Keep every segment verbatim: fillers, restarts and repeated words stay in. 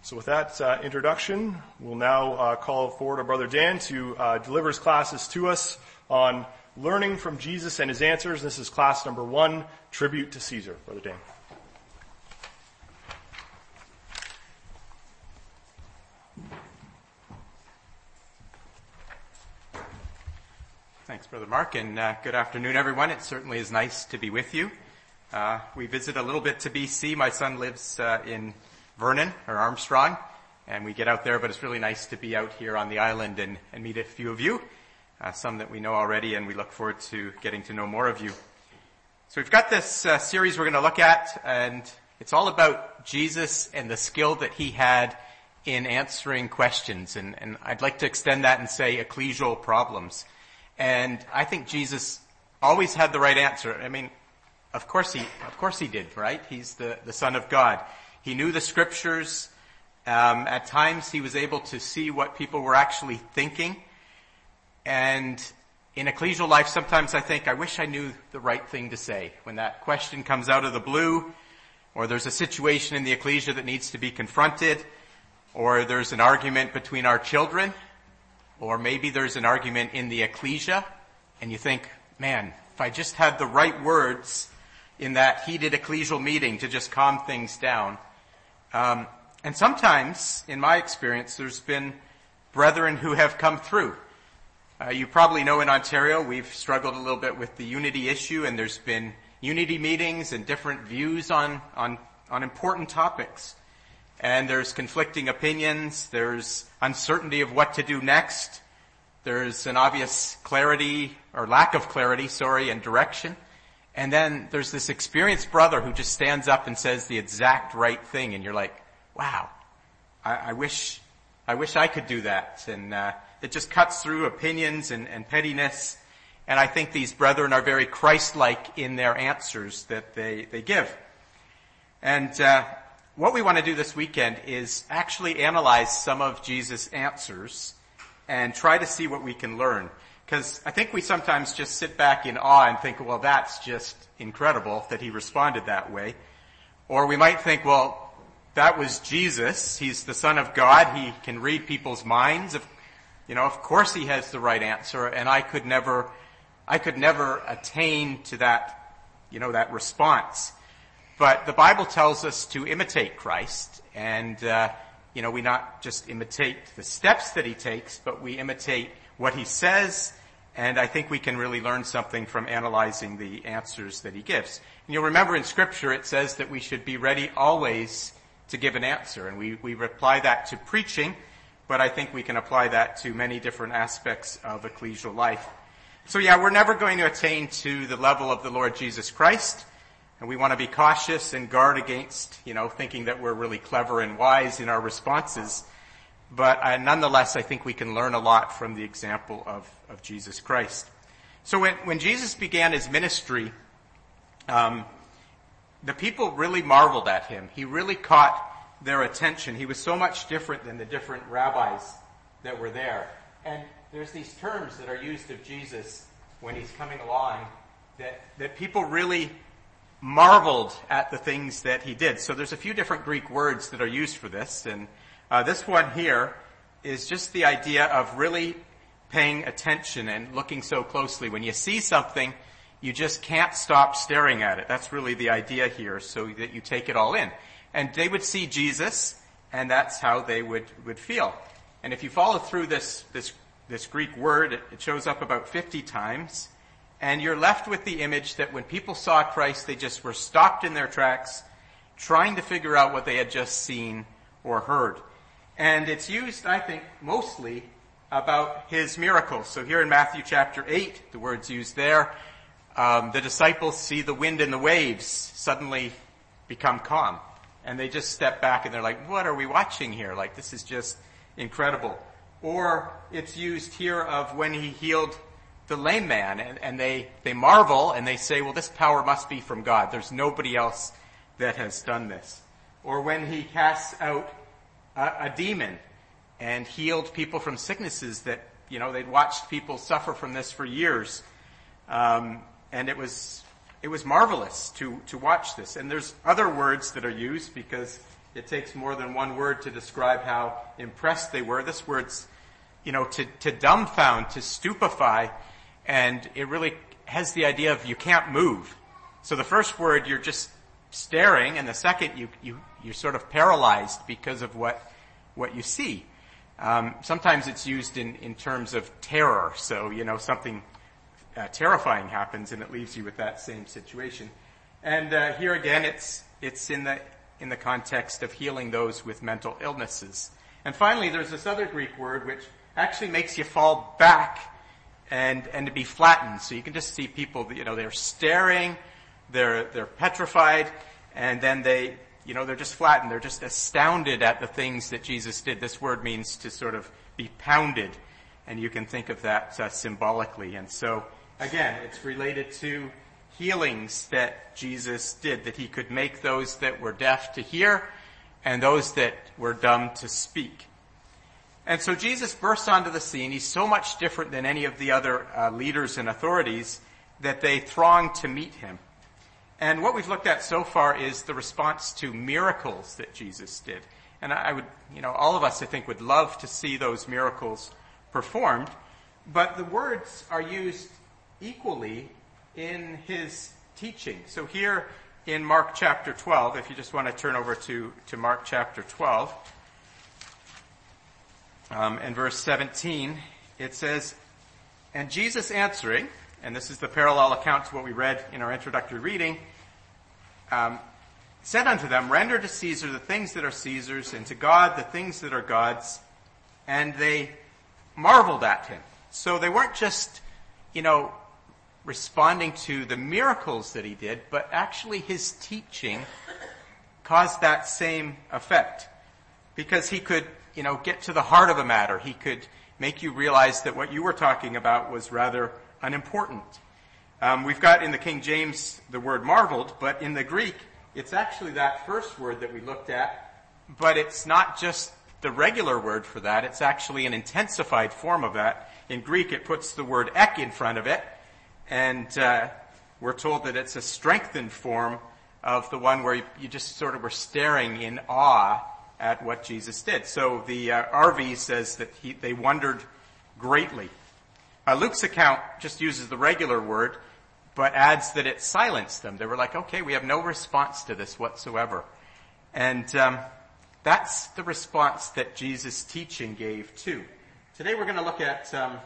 So with that uh, introduction, we'll now uh, call forward our brother Dan to uh, deliver his classes to us on learning from Jesus and his answers. This is class number one, Tribute to Caesar. Brother Dan. Thanks, Brother Mark, and uh, good afternoon, everyone. It certainly is nice to be with you. Uh, we visit a little bit to B C. My son lives uh, in Vernon, or Armstrong, and we get out there, but it's really nice to be out here on the island and, and meet a few of you, uh, some that we know already, and we look forward to getting to know more of you. So we've got this uh, series we're going to look at, and it's all about Jesus and the skill that he had in answering questions, and, and I'd like to extend that and say ecclesial problems. And I think Jesus always had the right answer. I mean, of course he, of course he did, right? He's the, the Son of God. He knew the scriptures. Um, at times he was able to see what people were actually thinking. And in ecclesial life, sometimes I think, I wish I knew the right thing to say. When that question comes out of the blue, or there's a situation in the ecclesia that needs to be confronted, or there's an argument between our children, or maybe there's an argument in the ecclesia, and you think, man, if I just had the right words in that heated ecclesial meeting to just calm things down. Um, and sometimes, in my experience, there's been brethren who have come through. Uh, you probably know in Ontario, we've struggled a little bit with the unity issue, and there's been unity meetings and different views on, on, on important topics. And there's conflicting opinions, there's uncertainty of what to do next, there's an obvious clarity, or lack of clarity, sorry, and direction. And then there's this experienced brother who just stands up and says the exact right thing, and you're like, wow, I, I wish, I wish I could do that. And, uh, it just cuts through opinions and, and pettiness. And I think these brethren are very Christ-like in their answers that they, they give. And, uh, what we want to do this weekend is actually analyze some of Jesus' answers and try to see what we can learn. Because I think we sometimes just sit back in awe and think, well, that's just incredible that he responded that way. Or we might think, well, that was Jesus. He's the Son of God. He can read people's minds. You know, of course he has the right answer, and I could never, I could never attain to that, you know, that response. But the Bible tells us to imitate Christ, and, uh, you know, we not just imitate the steps that he takes, but we imitate what he says, and I think we can really learn something from analyzing the answers that he gives. And you'll remember in Scripture it says that we should be ready always to give an answer, and we, we apply that to preaching, but I think we can apply that to many different aspects of ecclesial life. So yeah, we're never going to attain to the level of the Lord Jesus Christ, and we want to be cautious and guard against, you know, thinking that we're really clever and wise in our responses. But uh, nonetheless, I think we can learn a lot from the example of, of Jesus Christ. So when, when Jesus began his ministry, um, the people really marveled at him. He really caught their attention. He was so much different than the different rabbis that were there. And there's these terms that are used of Jesus when he's coming along that, that people really marveled at the things that he did. So there's a few different Greek words that are used for this, and uh, this one here is just the idea of really paying attention and looking so closely. When you see something, you just can't stop staring at it. That's really the idea here, so that you take it all in. And they would see Jesus, and that's how they would, would feel. And if you follow through this, this, this Greek word, it, it shows up about fifty times. And you're left with the image that when people saw Christ, they just were stopped in their tracks, trying to figure out what they had just seen or heard. And it's used, I think, mostly about his miracles. So here in Matthew chapter eight, the word's used there, um, the disciples see the wind and the waves suddenly become calm. And they just step back and they're like, what are we watching here? Like, this is just incredible. Or it's used here of when he healed the lame man, and, and they, they marvel and they say, well, this power must be from God. There's nobody else that has done this. Or when he casts out a, a demon and healed people from sicknesses that, you know, they'd watched people suffer from this for years. Um, and it was, it was marvelous to, to watch this. And there's other words that are used because It takes more than one word to describe how impressed they were. This word's, you know, to, to dumbfound, to stupefy, and it really has the idea of you can't move. So the first word, you're just staring, and the second, you, you, you're sort of paralyzed because of what, what you see. Um, sometimes it's used in, in terms of terror. So, you know, something uh, terrifying happens and it leaves you with that same situation. And uh, here again, it's it's in the in the context of healing those with mental illnesses. And finally, there's this other Greek word which actually makes you fall back and and to be flattened. So you can just see people, you know, they're staring, they're they're petrified, and then they, you know, they're just flattened. They're just astounded at the things that Jesus did. This word means to sort of be pounded, and you can think of that uh, symbolically. And so, again, it's related to healings that Jesus did, that he could make those that were deaf to hear and those that were dumb to speak. And so Jesus bursts onto the scene. He's so much different than any of the other uh, leaders and authorities that they throng to meet him. And what we've looked at so far is the response to miracles that Jesus did. And I would, you know, all of us, I think, would love to see those miracles performed. But the words are used equally in his teaching. So here in Mark chapter twelve, if you just want to turn over to, to Mark chapter twelve, um, and verse seventeen, it says, "And Jesus answering," and this is the parallel account to what we read in our introductory reading, um, "said unto them, Render to Caesar the things that are Caesar's, and to God the things that are God's. And they marveled at him." So they weren't just, you know, responding to the miracles that he did, but actually his teaching caused that same effect. Because he could, you know, get to the heart of a matter. He could make you realize that what you were talking about was rather unimportant. Um, we've got in the King James the word marveled, but in the Greek, it's actually that first word that we looked at, but it's not just the regular word for that. It's actually an intensified form of that. In Greek, it puts the word ek in front of it, and uh, we're told that it's a strengthened form of the one where you, you just sort of were staring in awe at what Jesus did. So the uh, R V says that he, they wondered greatly. Uh, Luke's account just uses the regular word, but adds that it silenced them. They were like, okay, we have no response to this whatsoever. And um, that's the response that Jesus' teaching gave too. Today we're going to look at um,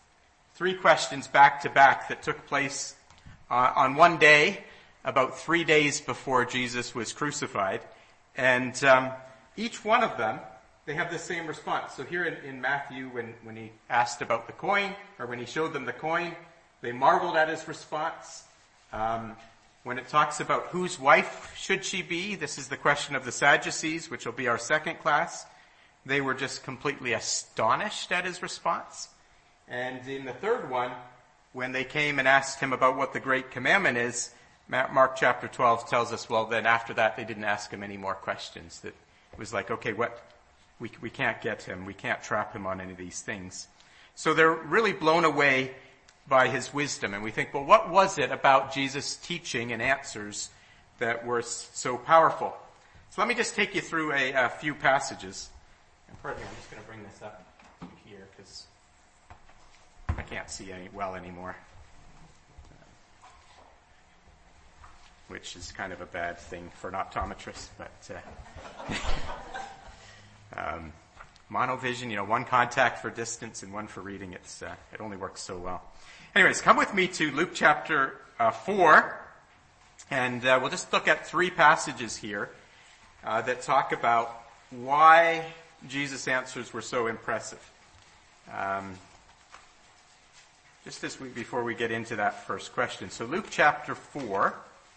three questions back to back that took place uh, on one day, about three days before Jesus was crucified. And um, each one of them, they have the same response. So here in, in Matthew, when, when he asked about the coin, or when he showed them the coin, they marveled at his response. Um, when it talks about whose wife should she be, this is the question of the Sadducees, which will be our second class. They were just completely astonished at his response. And in the third one, when they came and asked him about what the great commandment is, Mark chapter twelve tells us, well, then after that, they didn't ask him any more questions. That it was like, okay, what, we, we can't get him. We can't trap him on any of these things. So they're really blown away by his wisdom. And we think, well, what was it about Jesus' teaching and answers that were so powerful? So let me just take you through a, a few passages. And pardon me, I'm just going to bring this up here because I can't see any well anymore, which is kind of a bad thing for an optometrist, but uh, um, monovision, you know, one contact for distance and one for reading, it's uh, it only works so well. Anyways, come with me to Luke chapter uh, four, and uh, we'll just look at three passages here uh, that talk about why Jesus' answers were so impressive. Um, Just as we, before we get into that first question. So Luke chapter four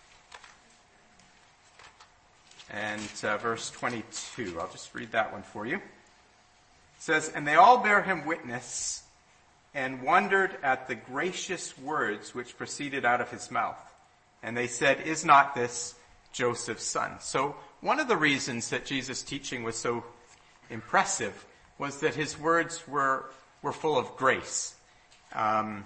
and uh, verse twenty-two. I'll just read that one for you. It says, "And they all bear him witness and wondered at the gracious words which proceeded out of his mouth. And they said, Is not this Joseph's son?" So one of the reasons that Jesus' teaching was so impressive was that his words were, were full of grace. Um,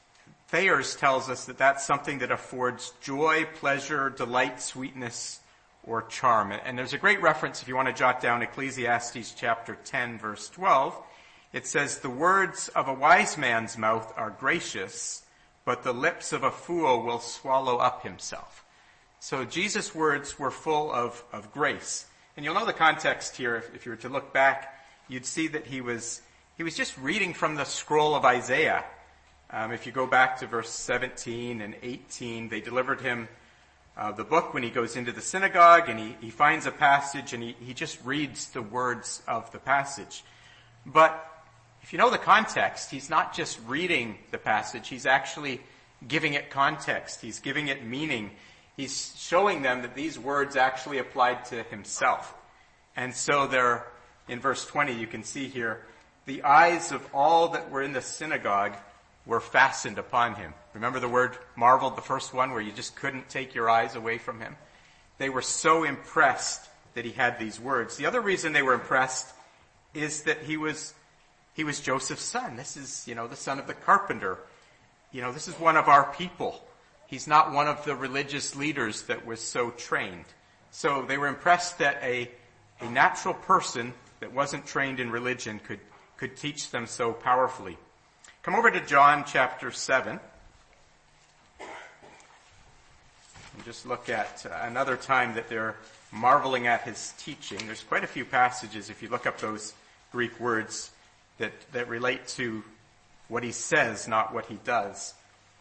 Thayers tells us that that's something that affords joy, pleasure, delight, sweetness, or charm. And there's a great reference, if you want to jot down Ecclesiastes chapter ten, verse twelve. It says, the words of a wise man's mouth are gracious, but the lips of a fool will swallow up himself. So Jesus' words were full of, of grace. And you'll know the context here. If, if you were to look back, you'd see that he was, he was just reading from the scroll of Isaiah. Um, if you go back to verse seventeen and eighteen, they delivered him uh, the book when he goes into the synagogue, and he, he finds a passage, and he, he just reads the words of the passage. But if you know the context, he's not just reading the passage, he's actually giving it context. He's giving it meaning. He's showing them that these words actually applied to himself. And so they're, in verse twenty, you can see here, the eyes of all that were in the synagogue were fastened upon him. Remember the word marveled, the first one, where you just couldn't take your eyes away from him? They were so impressed that he had these words. The other reason they were impressed is that he was He was Joseph's son. This is, you know, the son of the carpenter. You know, this is one of our people. He's not one of the religious leaders that was so trained. So they were impressed that a, a natural person that wasn't trained in religion could, could teach them so powerfully. Come over to John chapter seven. And just look at uh, another time that they're marveling at his teaching. There's quite a few passages, if you look up those Greek words, that, that relate to what he says, not what he does.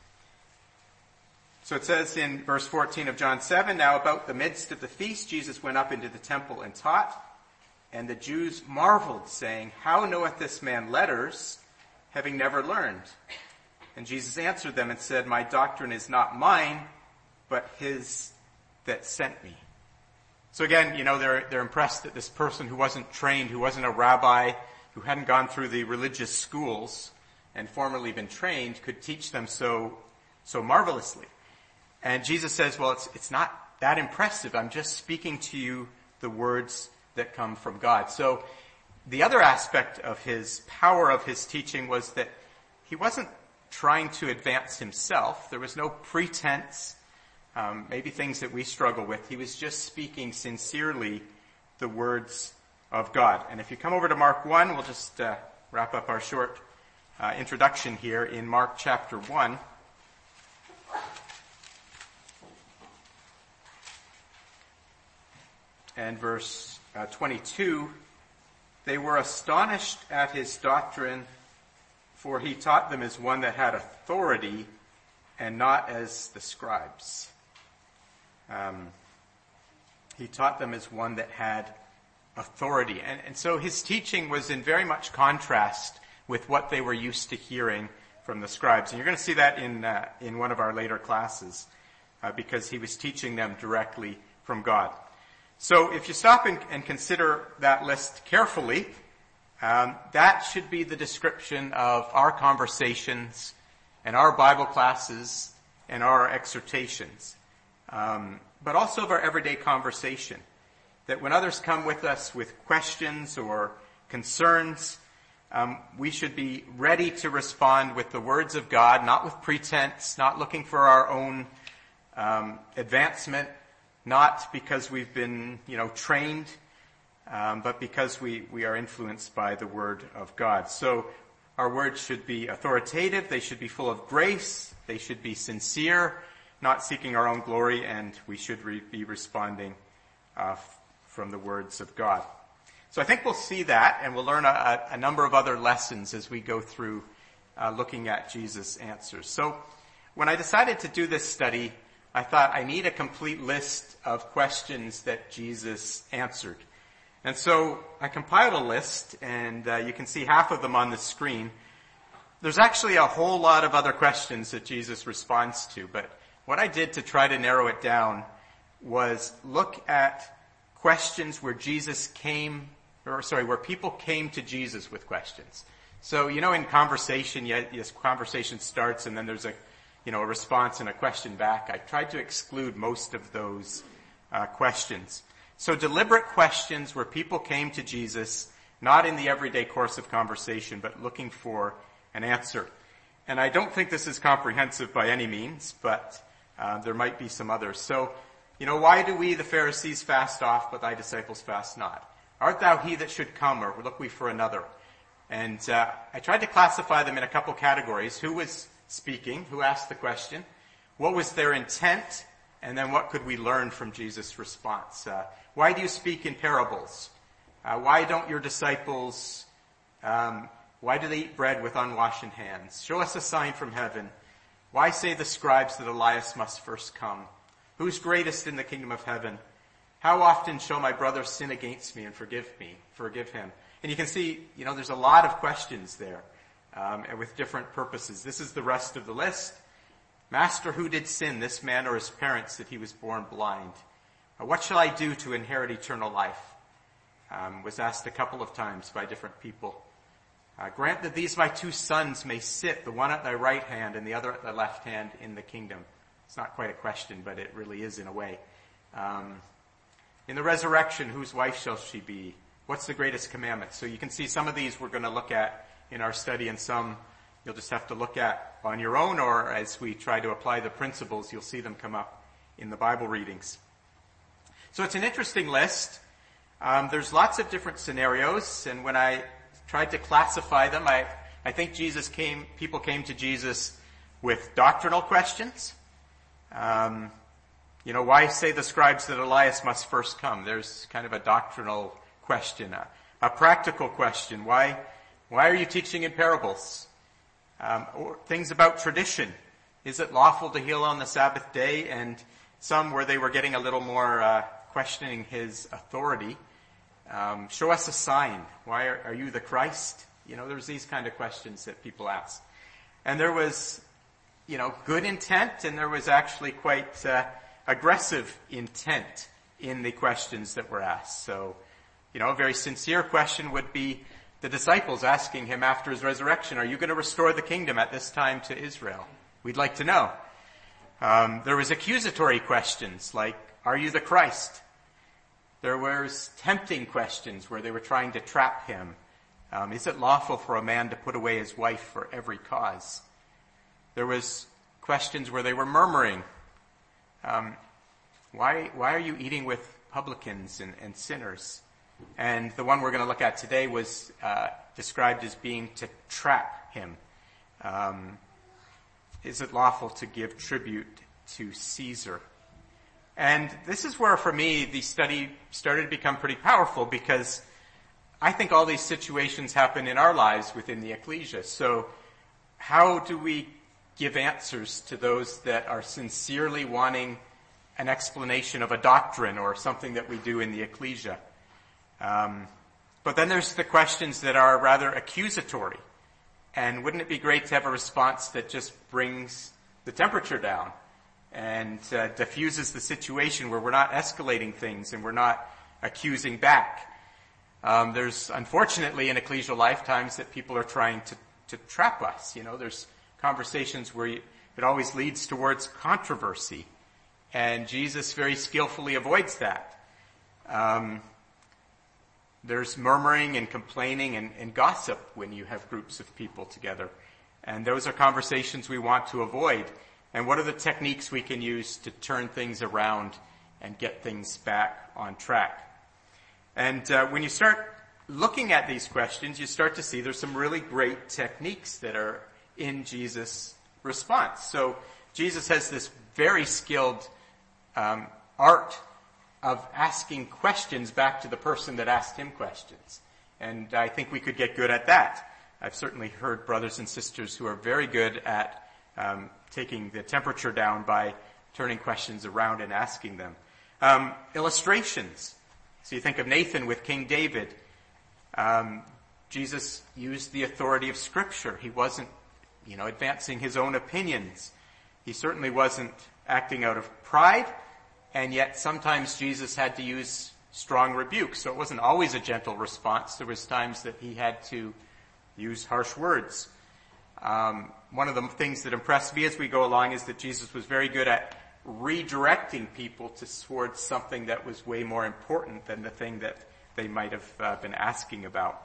So it says in verse fourteen of John seven, now about the midst of the feast, Jesus went up into the temple and taught, and the Jews marveled, saying, how knoweth this man letters, having never learned? And Jesus answered them and said, my doctrine is not mine, but his that sent me. So again, you know, they're, they're impressed that this person who wasn't trained, who wasn't a rabbi, who hadn't gone through the religious schools and formerly been trained, could teach them so, so marvelously. And Jesus says, well, it's, it's not that impressive. I'm just speaking to you the words that come from God. So the other aspect of his power of his teaching was that he wasn't trying to advance himself. There was no pretense, um, maybe things that we struggle with. He was just speaking sincerely the words of God. And if you come over to Mark one, we'll just uh, wrap up our short uh, introduction here in Mark chapter one. And verse uh, twenty-two, they were astonished at his doctrine, for he taught them as one that had authority and not as the scribes. Um, he taught them as one that had authority. And, and so his teaching was in very much contrast with what they were used to hearing from the scribes. And you're going to see that in uh, in one of our later classes, uh, because he was teaching them directly from God. So if you stop and, and consider that list carefully, um, that should be the description of our conversations and our Bible classes and our exhortations, um, but also of our everyday conversation. That when others come with us with questions or concerns, um, we should be ready to respond with the words of God, not with pretense, not looking for our own um, advancement, not because we've been, you know, trained, um, but because we, we are influenced by the Word of God. So our words should be authoritative, they should be full of grace, they should be sincere, not seeking our own glory, and we should re- be responding uh, from the words of God. So I think we'll see that, and we'll learn a, a number of other lessons as we go through uh, looking at Jesus' answers. So when I decided to do this study, I thought I need a complete list of questions that Jesus answered. And so I compiled a list, and uh, you can see half of them on the screen. There's actually a whole lot of other questions that Jesus responds to, but what I did to try to narrow it down was look at questions where Jesus came, or sorry, where people came to Jesus with questions. So, you know, in conversation, yes, conversation starts and then there's a, you know, a response and a question back. I tried to exclude most of those uh, questions. So deliberate questions where people came to Jesus, not in the everyday course of conversation, but looking for an answer. And I don't think this is comprehensive by any means, but uh, there might be some others. So You know, why do we, the Pharisees, fast oft, but thy disciples fast not? Art thou he that should come, or look we for another? And uh, I tried to classify them in a couple categories. Who was speaking? Who asked the question? What was their intent? And then what could we learn from Jesus' response? Uh, why do you speak in parables? Uh, why don't your disciples, um, why do they eat bread with unwashed hands? Show us a sign from heaven. Why say the scribes that Elias must first come? Who's greatest in the kingdom of heaven? How often shall my brother sin against me and forgive me, forgive him? And you can see, you know, there's a lot of questions there, um, and with different purposes. This is the rest of the list. Master, who did sin, this man or his parents, that he was born blind? Uh, what shall I do to inherit eternal life? Um, was asked a couple of times by different people. Uh, grant that these my two sons may sit, the one at thy right hand and the other at thy left hand in the kingdom. It's not quite a question, but it really is in a way. Um, in the resurrection, whose wife shall she be? What's the greatest commandment? So you can see some of these we're going to look at in our study, and some you'll just have to look at on your own, or as we try to apply the principles, you'll see them come up in the Bible readings. So it's an interesting list. Um, there's lots of different scenarios, and when I tried to classify them, I, I think Jesus came, people came to Jesus with doctrinal questions. Um, you know, why say the scribes that Elias must first come? There's kind of a doctrinal question, a, a practical question. Why, why are you teaching in parables? Um, or things about tradition. Is it lawful to heal on the Sabbath day? And some where they were getting a little more uh, questioning his authority. Um, show us a sign. Why are, are you the Christ? You know, there's these kind of questions that people ask. And there was, you know, good intent, and there was actually quite uh, aggressive intent in the questions that were asked. So, you know, a very sincere question would be the disciples asking him after his resurrection, are you going to restore the kingdom at this time to Israel? We'd like to know. Um, there was accusatory questions like, are you the Christ? There was tempting questions where they were trying to trap him. Um, is it lawful for a man to put away his wife for every cause? There was questions where they were murmuring. Um, why, why are you eating with publicans and, and sinners? And the one we're going to look at today was uh, described as being to trap him. Um, is it lawful to give tribute to Caesar? And this is where, for me, the study started to become pretty powerful, because I think all these situations happen in our lives within the ecclesia. So how do we give answers to those that are sincerely wanting an explanation of a doctrine or something that we do in the ecclesia? Um, but then there's the questions that are rather accusatory. And wouldn't it be great to have a response that just brings the temperature down and uh, diffuses the situation, where we're not escalating things and we're not accusing back? Um, there's, unfortunately, in ecclesial lifetimes that people are trying to, to trap us. You know, there's conversations where you, it always leads towards controversy. And Jesus very skillfully avoids that. Um, There's murmuring and complaining and, and gossip when you have groups of people together. And those are conversations we want to avoid. And what are the techniques we can use to turn things around and get things back on track? And uh, when you start looking at these questions, you start to see there's some really great techniques that are in Jesus' response. So Jesus has this very skilled um, art of asking questions back to the person that asked him questions. And I think we could get good at that. I've certainly heard brothers and sisters who are very good at um, taking the temperature down by turning questions around and asking them. Um, illustrations. So you think of Nathan with King David. Um, Jesus used the authority of Scripture. He wasn't, you know, advancing his own opinions. He certainly wasn't acting out of pride. And yet sometimes Jesus had to use strong rebuke. So it wasn't always a gentle response. There was times that he had to use harsh words. Um, one of the things that impressed me as we go along is that Jesus was very good at redirecting people to, towards something that was way more important than the thing that they might have uh, been asking about.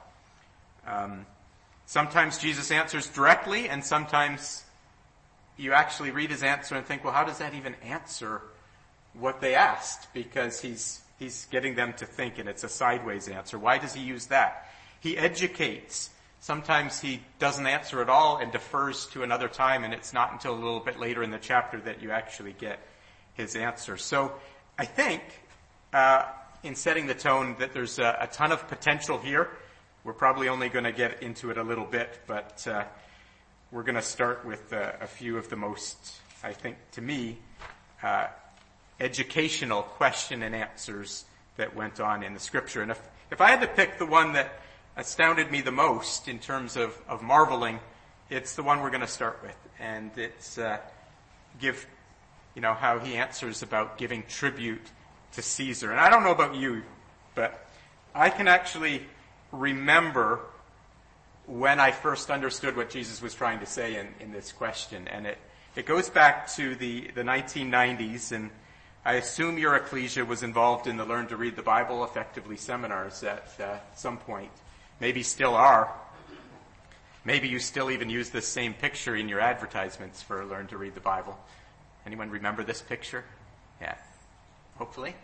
Um, sometimes Jesus answers directly, and sometimes you actually read his answer and think, well, how does that even answer what they asked, because he's he's getting them to think, and it's a sideways answer. Why does he use that? He educates. Sometimes he doesn't answer at all and defers to another time, and it's not until a little bit later in the chapter that you actually get his answer. So I think, uh, in setting the tone, that there's a, a ton of potential here. We're probably only going to get into it a little bit, but uh, we're going to start with uh, a few of the most, I think, to me, uh, educational question and answers that went on in the scripture. And if, if I had to pick the one that astounded me the most in terms of, of marveling, it's the one we're going to start with. And it's uh, give, you know, how he answers about giving tribute to Caesar. And I don't know about you, but I can actually remember when I first understood what Jesus was trying to say in, in this question. And it, it goes back to the, the nineteen nineties, and I assume your ecclesia was involved in the Learn to Read the Bible Effectively seminars at uh, some point. Maybe still are. Maybe you still even use this same picture in your advertisements for Learn to Read the Bible. Anyone remember this picture? Yeah. Hopefully.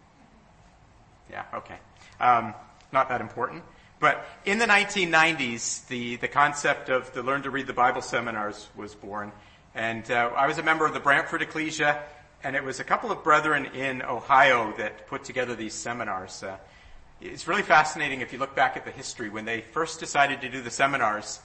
Yeah, okay. Um, not that important. But in the nineteen nineties, the, the concept of the Learn to Read the Bible seminars was born. And uh, I was a member of the Brantford Ecclesia, and it was a couple of brethren in Ohio that put together these seminars. Uh, It's really fascinating if you look back at the history. When they first decided to do the seminars,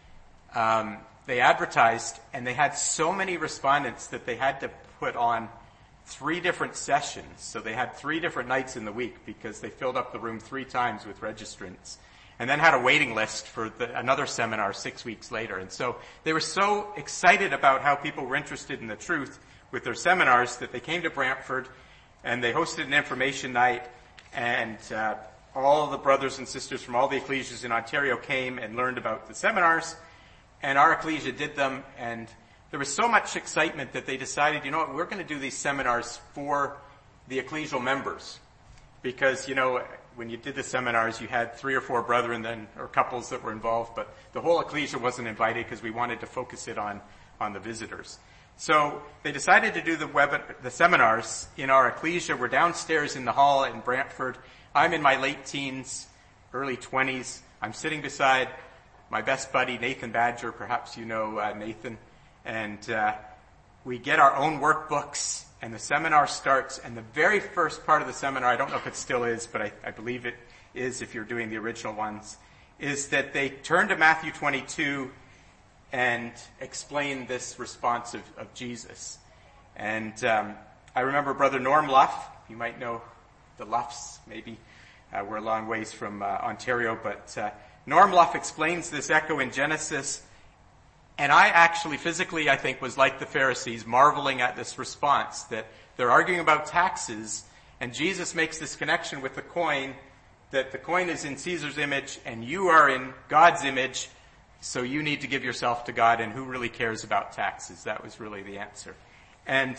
um, they advertised, and they had so many respondents that they had to put on three different sessions. So they had three different nights in the week because they filled up the room three times with registrants, and then had a waiting list for the, another seminar six weeks later. And so they were so excited about how people were interested in the truth with their seminars that they came to Brantford, and they hosted an information night. And uh, all the brothers and sisters from all the ecclesias in Ontario came and learned about the seminars. And our ecclesia did them. And there was so much excitement that they decided, you know what, we're going to do these seminars for the ecclesial members. Because, you know, when you did the seminars, you had three or four brethren then, or couples that were involved. But the whole ecclesia wasn't invited because we wanted to focus it on, on the visitors. So they decided to do the web, the seminars in our ecclesia. We're downstairs in the hall in Brantford. I'm in my late teens, early twenties. I'm sitting beside my best buddy, Nathan Badger. Perhaps you know uh, Nathan. And uh, we get our own workbooks, and the seminar starts. And the very first part of the seminar, I don't know if it still is, but I, I believe it is if you're doing the original ones, is that they turn to Matthew twenty-two and explain this response of, of Jesus. And um, I remember Brother Norm Luff. You might know the Luffs, maybe. Uh, we're a long ways from uh, Ontario, but uh, Norm Luff explains this echo in Genesis. And I actually, physically, I think, was like the Pharisees, marveling at this response, that they're arguing about taxes, and Jesus makes this connection with the coin, that the coin is in Caesar's image, and you are in God's image, so you need to give yourself to God, and who really cares about taxes? That was really the answer. And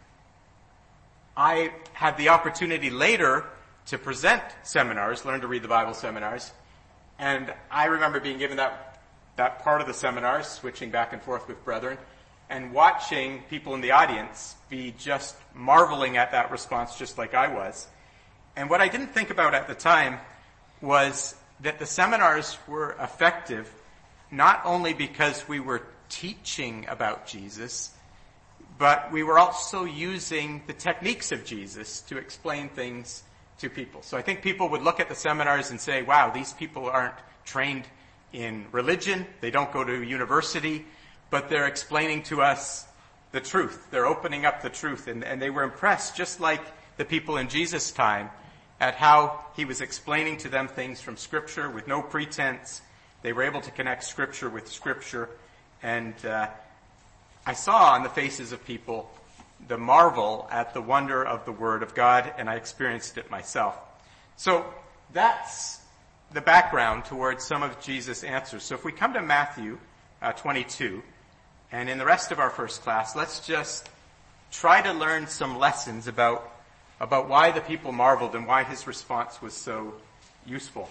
I had the opportunity later to present seminars, Learn to Read the Bible seminars, and I remember being given that, that part of the seminars, switching back and forth with brethren, and watching people in the audience be just marveling at that response just like I was. And what I didn't think about at the time was that the seminars were effective not only because we were teaching about Jesus, but we were also using the techniques of Jesus to explain things to people. So I think people would look at the seminars and say, wow, these people aren't trained in religion, they don't go to university, but they're explaining to us the truth. They're opening up the truth. And, and they were impressed, just like the people in Jesus' time, at how he was explaining to them things from Scripture with no pretense. They were able to connect Scripture with Scripture. And uh, I saw on the faces of people the marvel at the wonder of the Word of God, and I experienced it myself. So that's the background towards some of Jesus' answers. So if we come to Matthew uh, twenty-two, and in the rest of our first class, let's just try to learn some lessons about, about why the people marveled and why his response was so useful.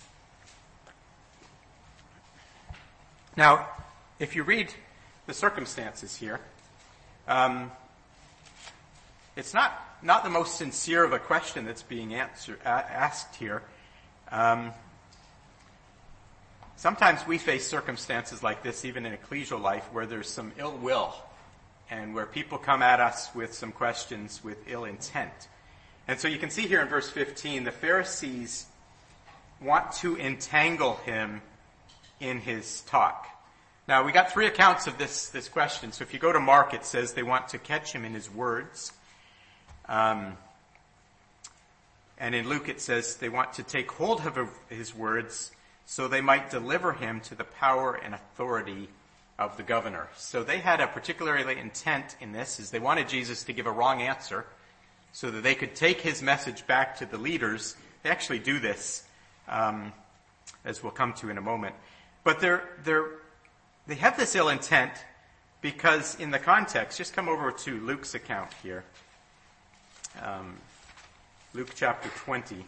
Now, if you read the circumstances here, um, it's not not the most sincere of a question that's being answer, uh, asked here. Um, sometimes we face circumstances like this, even in ecclesial life, where there's some ill will and where people come at us with some questions with ill intent. And so you can see here in verse fifteen, the Pharisees want to entangle him in his talk. Now, we got three accounts of this, this question. So if you go to Mark, it says they want to catch him in his words. Um, and in Luke, it says they want to take hold of his words so they might deliver him to the power and authority of the governor. So they had a particularly intent in this, is they wanted Jesus to give a wrong answer so that they could take his message back to the leaders. They actually do this, um, as we'll come to in a moment. But they're, they're, they have this ill intent because in the context, just come over to Luke's account here. Um, Luke chapter twenty.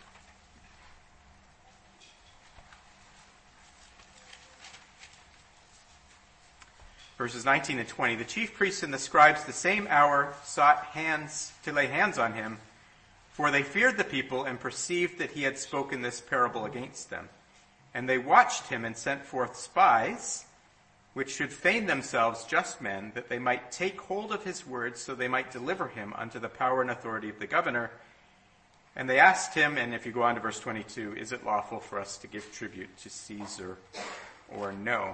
Verses nineteen and twenty. The chief priests and the scribes the same hour sought hands to lay hands on him, for they feared the people and perceived that he had spoken this parable against them. And they watched him and sent forth spies, which should feign themselves just men, that they might take hold of his words, so they might deliver him unto the power and authority of the governor. And they asked him, and if you go on to verse twenty-two, is it lawful for us to give tribute to Caesar or no?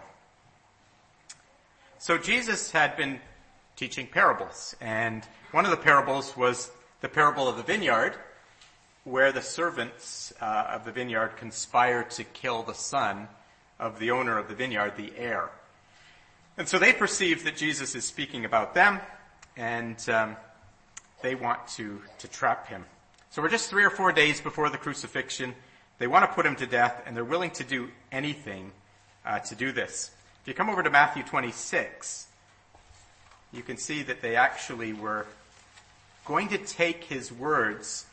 So Jesus had been teaching parables, and one of the parables was the parable of the vineyard, where the servants uh, of the vineyard conspired to kill the son of the owner of the vineyard, the heir. And so they perceive that Jesus is speaking about them, and um, they want to, to trap him. So we're just three or four days before the crucifixion. They want to put him to death, and they're willing to do anything uh, to do this. If you come over to Matthew twenty-six, you can see that they actually were going to take his words,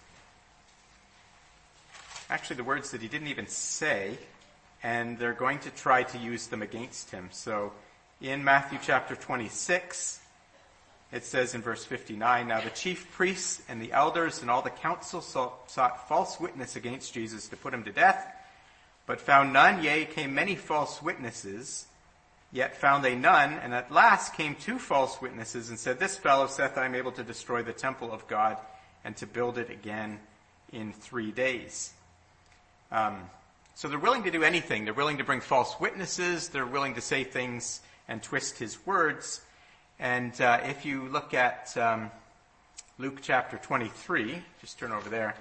actually the words that he didn't even say, and they're going to try to use them against him. So in Matthew chapter twenty-six, it says in verse fifty-nine, now the chief priests and the elders and all the council sought false witness against Jesus to put him to death, but found none, yea, came many false witnesses, yet found they none, and at last came two false witnesses and said, this fellow saith, I am able to destroy the temple of God and to build it again in three days. Um, so they're willing to do anything. They're willing to bring false witnesses. They're willing to say things and twist his words. And uh, if you look at um, Luke chapter twenty-three, just turn over there,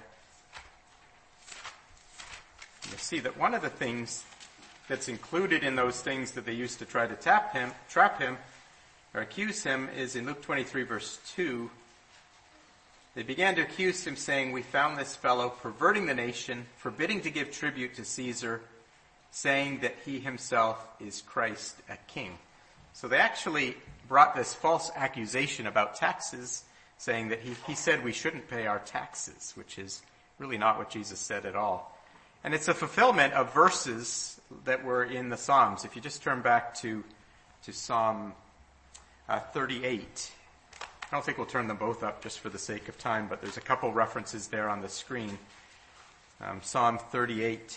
you'll see that one of the things that's included in those things that they used to try to tap him, trap him, or accuse him is in Luke twenty-three verse two. They began to accuse him, saying, we found this fellow perverting the nation, forbidding to give tribute to Caesar, saying that he himself is Christ, a king. So they actually brought this false accusation about taxes, saying that he, he said we shouldn't pay our taxes, which is really not what Jesus said at all. And it's a fulfillment of verses that were in the Psalms. If you just turn back to, to Psalm uh, thirty-eight. I don't think we'll turn them both up just for the sake of time, but there's a couple references there on the screen. Um, Psalm thirty-eight,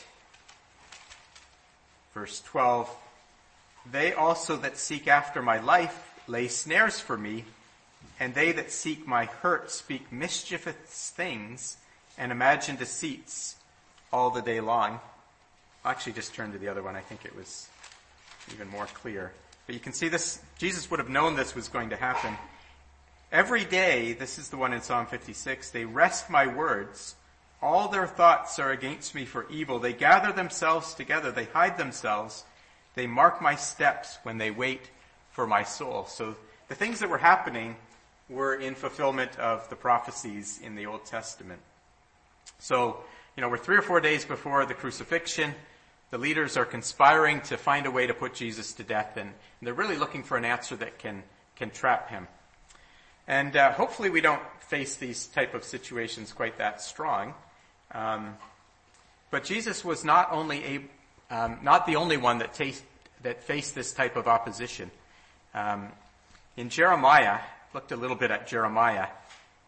verse twelve. They also that seek after my life lay snares for me, and they that seek my hurt speak mischievous things and imagine deceits all the day long. I'll actually just turn to the other one. I think it was even more clear. But you can see this, Jesus would have known this was going to happen. Every day, this is the one in Psalm fifty-six, they wrest my words. All their thoughts are against me for evil. They gather themselves together. They hide themselves. They mark my steps when they wait for my soul. So the things that were happening were in fulfillment of the prophecies in the Old Testament. So, you know, we're three or four days before the crucifixion. The leaders are conspiring to find a way to put Jesus to death, and they're really looking for an answer that can, can trap him. And uh, hopefully we don't face these type of situations quite that strong. Um, but Jesus was not only a, um, not the only one that, taste, that faced this type of opposition. Um, in Jeremiah, looked a little bit at Jeremiah,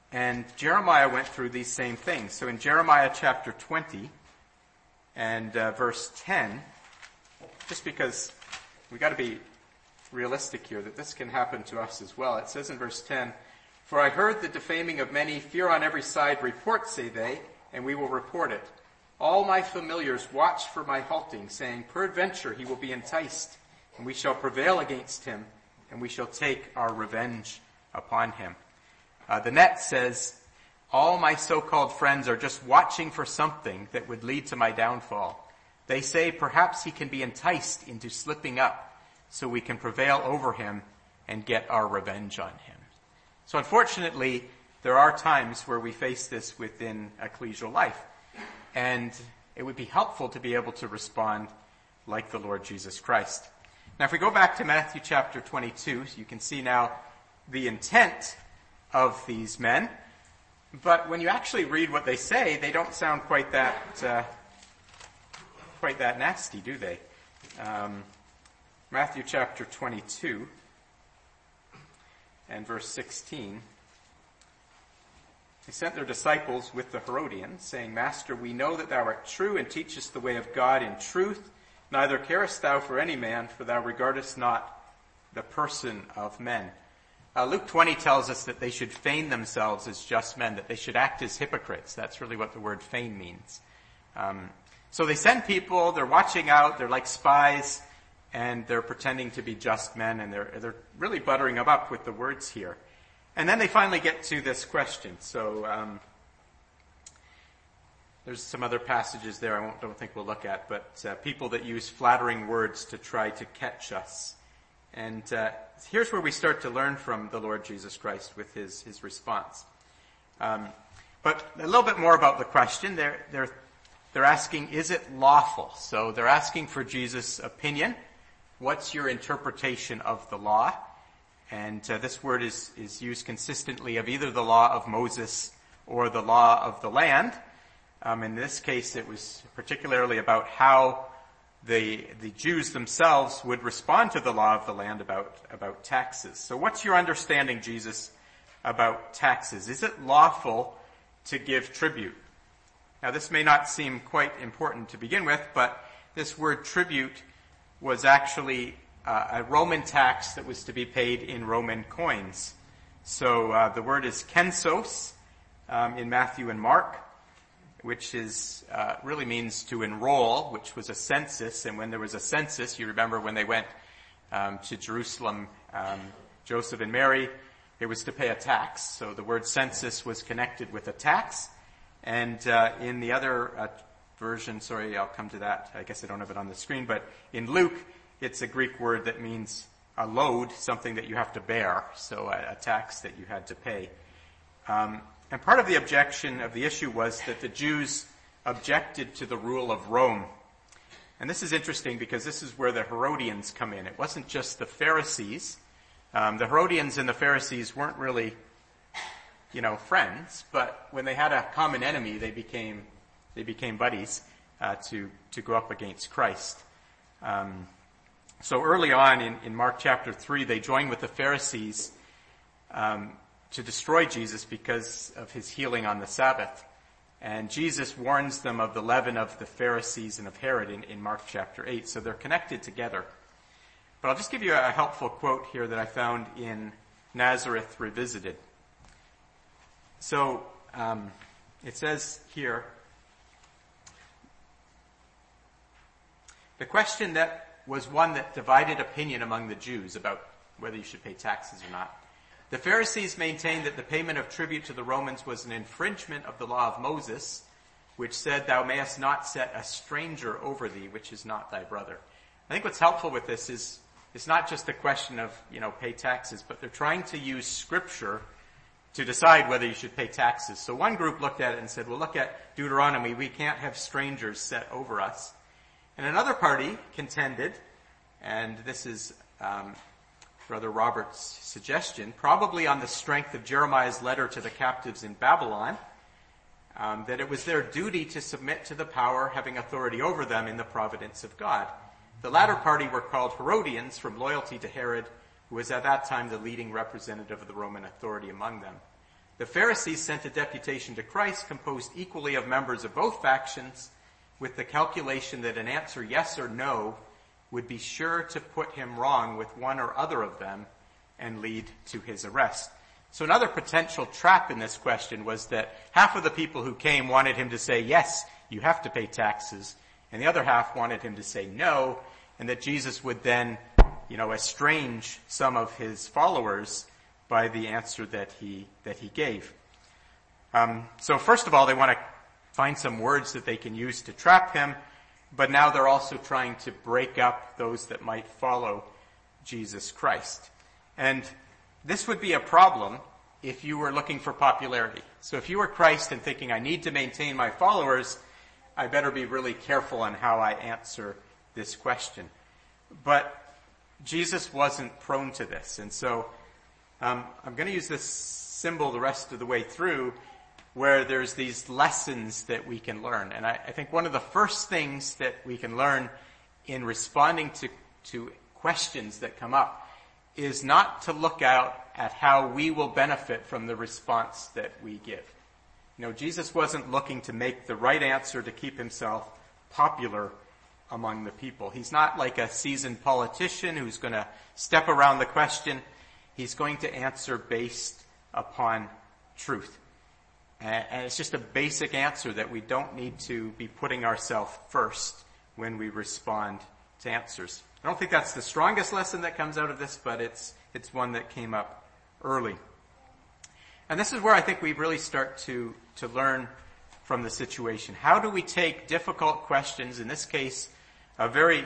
And Jeremiah went through these same things. So in Jeremiah chapter twenty and uh, verse ten, just because we got to be realistic here that this can happen to us as well. It says in verse ten, "For I heard the defaming of many, fear on every side, report, say they, and we will report it. All my familiars watch for my halting, saying, peradventure he will be enticed, and we shall prevail against him, and we shall take our revenge upon him." Uh, the net says, all my so-called friends are just watching for something that would lead to my downfall. They say perhaps he can be enticed into slipping up so we can prevail over him and get our revenge on him. So unfortunately, there are times where we face this within ecclesial life. And it would be helpful to be able to respond like the Lord Jesus Christ. Now if we go back to Matthew chapter twenty-two, you can see now the intent of these men. But when you actually read what they say, they don't sound quite that uh, quite that nasty, do they? Um, Matthew chapter twenty-two and verse sixteen. They sent their disciples with the Herodians, saying, Master, we know that thou art true and teachest the way of God in truth. Neither carest thou for any man, for thou regardest not the person of men. Uh, Luke twenty tells us that they should feign themselves as just men, that they should act as hypocrites. That's really what the word feign means. Um, so they send people, they're watching out, they're like spies, and they're pretending to be just men, and they're, they're really buttering them up with the words here. And then they finally get to this question. So um, there's some other passages there I won't, don't think we'll look at, but uh, people that use flattering words to try to catch us. And uh, here's where we start to learn from the Lord Jesus Christ with his, his response. Um, but a little bit more about the question. They're, they're, they're asking, is it lawful? So they're asking for Jesus' opinion. What's your interpretation of the law? And uh, this word is, is used consistently of either the law of Moses or the law of the land. Um, in this case, it was particularly about how the the Jews themselves would respond to the law of the land about, about taxes. So what's your understanding, Jesus, about taxes? Is it lawful to give tribute? Now, this may not seem quite important to begin with, but this word tribute was actually uh, a Roman tax that was to be paid in Roman coins. So uh, the word is kensos um, in Matthew and Mark, which is uh, really means to enroll, which was a census. And when there was a census, you remember when they went um, to Jerusalem, um, Joseph and Mary, it was to pay a tax. So the word census was connected with a tax. And uh, in the other uh, version, sorry, I'll come to that. I guess I don't have it on the screen. But in Luke, it's a Greek word that means a load, something that you have to bear. So a, a tax that you had to pay. Um, And part of the objection of the issue was that the Jews objected to the rule of Rome. And this is interesting because this is where the Herodians come in. It wasn't just the Pharisees. Um, the Herodians and the Pharisees weren't really, you know, friends, but when they had a common enemy, they became they became buddies uh, to to go up against Christ. Um, so early on in, in Mark chapter three, they joined with the Pharisees Um, to destroy Jesus because of his healing on the Sabbath. And Jesus warns them of the leaven of the Pharisees and of Herod in, in Mark chapter eight. So they're connected together. But I'll just give you a helpful quote here that I found in Nazareth Revisited. So um, it says here, the question that was one that divided opinion among the Jews about whether you should pay taxes or not. The Pharisees maintained that the payment of tribute to the Romans was an infringement of the law of Moses, which said, thou mayest not set a stranger over thee, which is not thy brother. I think what's helpful with this is it's not just a question of, you know, pay taxes, but they're trying to use Scripture to decide whether you should pay taxes. So one group looked at it and said, well, look at Deuteronomy. We can't have strangers set over us. And another party contended, and this is um, Brother Robert's suggestion, probably on the strength of Jeremiah's letter to the captives in Babylon, um, that it was their duty to submit to the power having authority over them in the providence of God. The latter party were called Herodians from loyalty to Herod, who was at that time the leading representative of the Roman authority among them. The Pharisees sent a deputation to Christ composed equally of members of both factions with the calculation that an answer yes or no would be sure to put him wrong with one or other of them and lead to his arrest. So another potential trap in this question was that half of the people who came wanted him to say, yes, you have to pay taxes, and the other half wanted him to say no, and that Jesus would then, you know, estrange some of his followers by the answer that he that he gave. Um, so first of all, they want to find some words that they can use to trap him, but now they're also trying to break up those that might follow Jesus Christ. And this would be a problem if you were looking for popularity. So if you were Christ and thinking, I need to maintain my followers, I better be really careful on how I answer this question. But Jesus wasn't prone to this, and so Um, I'm going to use this symbol the rest of the way through where there's these lessons that we can learn. And I, I think one of the first things that we can learn in responding to, to questions that come up is not to look out at how we will benefit from the response that we give. You know, Jesus wasn't looking to make the right answer to keep himself popular among the people. He's not like a seasoned politician who's going to step around the question. He's going to answer based upon truth. And it's just a basic answer that we don't need to be putting ourselves first when we respond to answers. I don't think that's the strongest lesson that comes out of this, but it's it's one that came up early. And this is where I think we really start to, to learn from the situation. How do we take difficult questions, in this case, a very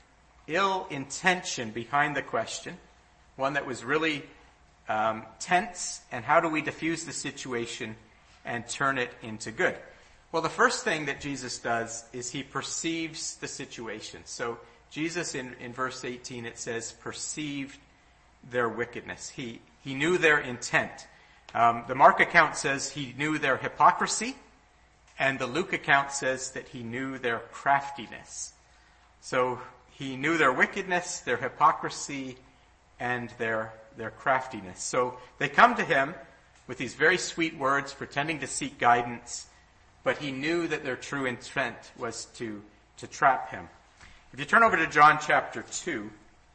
ill intention behind the question, one that was really um, tense, and how do we diffuse the situation and turn it into good? Well, the first thing that Jesus does is he perceives the situation. So Jesus, in, in verse eighteen, it says, perceived their wickedness. He, he knew their intent. Um, the Mark account says he knew their hypocrisy, and the Luke account says that he knew their craftiness. So he knew their wickedness, their hypocrisy, and their their craftiness. So they come to him with these very sweet words, pretending to seek guidance, but he knew that their true intent was to, to trap him. If you turn over to John chapter two,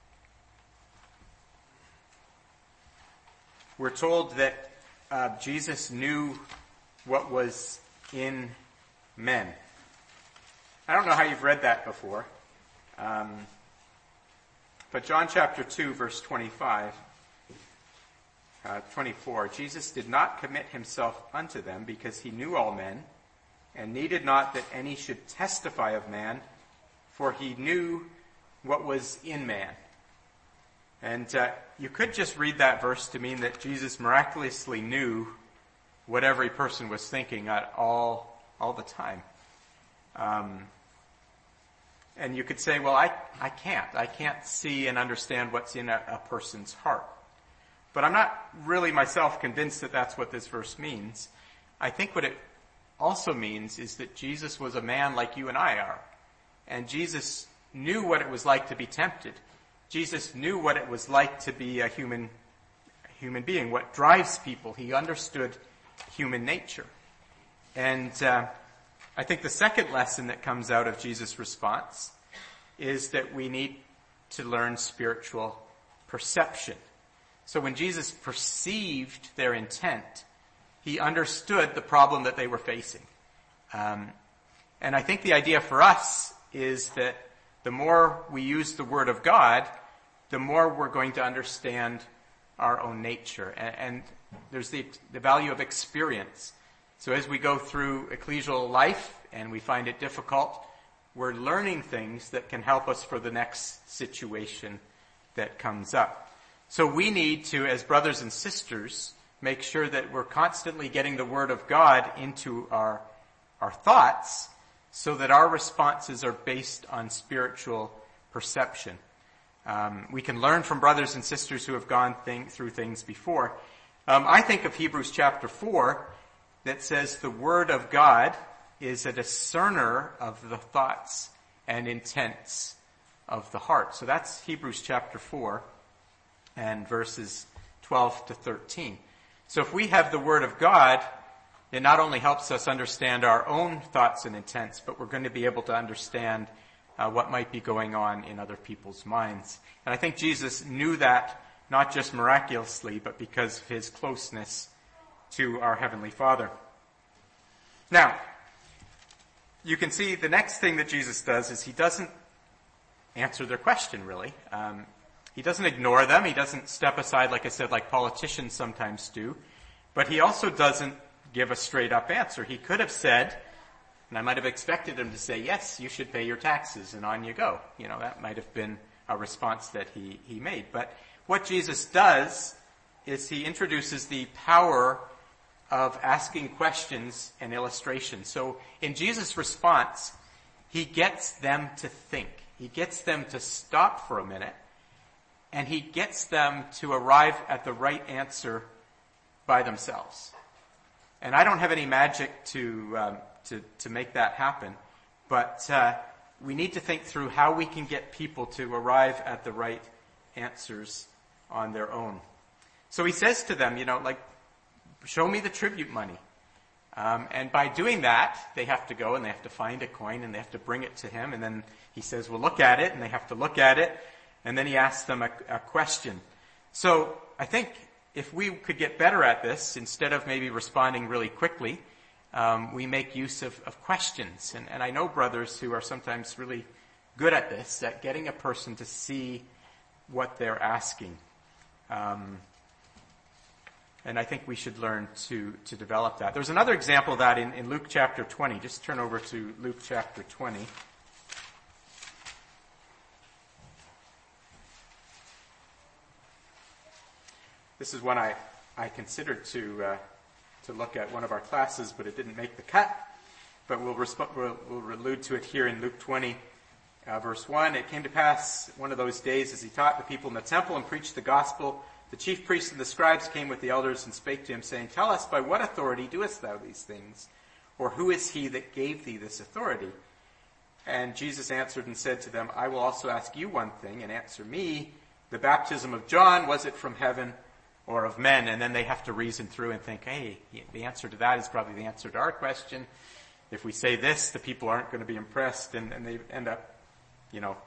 we're told that uh, Jesus knew what was in men. I don't know how you've read that before. Um, But John chapter two, verse twenty-five, uh, twenty-four, Jesus did not commit himself unto them because he knew all men and needed not that any should testify of man, for he knew what was in man. And uh, you could just read that verse to mean that Jesus miraculously knew what every person was thinking at all, all the time. Um, And you could say, well, I, I can't. I can't see and understand what's in a, a person's heart. But I'm not really myself convinced that that's what this verse means. I think what it also means is that Jesus was a man like you and I are. And Jesus knew what it was like to be tempted. Jesus knew what it was like to be a human, human being, what drives people. He understood human nature. And uh, I think the second lesson that comes out of Jesus' response is that we need to learn spiritual perception. So when Jesus perceived their intent, he understood the problem that they were facing. Um, and I think the idea for us is that the more we use the Word of God, the more we're going to understand our own nature. And, and there's the, the value of experience. So as we go through ecclesial life and we find it difficult, we're learning things that can help us for the next situation that comes up. So we need to, as brothers and sisters, make sure that we're constantly getting the Word of God into our, our thoughts so that our responses are based on spiritual perception. Um, we can learn from brothers and sisters who have gone thing, through things before. Um, I think of Hebrews chapter four that says the Word of God is a discerner of the thoughts and intents of the heart. So that's Hebrews chapter four and verses twelve to thirteen. So if we have the Word of God, it not only helps us understand our own thoughts and intents, but we're going to be able to understand uh, what might be going on in other people's minds. And I think Jesus knew that not just miraculously, but because of his closeness to our Heavenly Father. Now, you can see the next thing that Jesus does is he doesn't answer their question, really. Um, he doesn't ignore them. He doesn't step aside, like I said, like politicians sometimes do. But he also doesn't give a straight-up answer. He could have said, and I might have expected him to say, yes, you should pay your taxes, and on you go. You know, that might have been a response that he, he made. But what Jesus does is he introduces the power of asking questions and illustrations. So in Jesus' response, he gets them to think. He gets them to stop for a minute, and he gets them to arrive at the right answer by themselves. And I don't have any magic to um, to, to make that happen, but uh, we need to think through how we can get people to arrive at the right answers on their own. So he says to them, you know, like, show me the tribute money. Um, and by doing that, they have to go and they have to find a coin and they have to bring it to him. And then he says, well, look at it. And they have to look at it. And then he asks them a, a question. So I think if we could get better at this, instead of maybe responding really quickly, um, we make use of, of questions. And, and I know brothers who are sometimes really good at this, at getting a person to see what they're asking. Um, and I think we should learn to, to develop that. There's another example of that in, in Luke chapter twenty. Just turn over to Luke chapter twenty. This is one I, I considered to uh, to look at one of our classes, but it didn't make the cut. But we'll, resp- we'll, we'll allude to it here in Luke twenty, uh, verse one. It came to pass one of those days as he taught the people in the temple and preached the gospel, the chief priests and the scribes came with the elders and spake to him, saying, tell us, by what authority doest thou these things? Or who is he that gave thee this authority? And Jesus answered and said to them, I will also ask you one thing, and answer me. The baptism of John, was it from heaven or of men? And then they have to reason through and think, hey, the answer to that is probably the answer to our question. If we say this, the people aren't going to be impressed, and, and they end up, you know,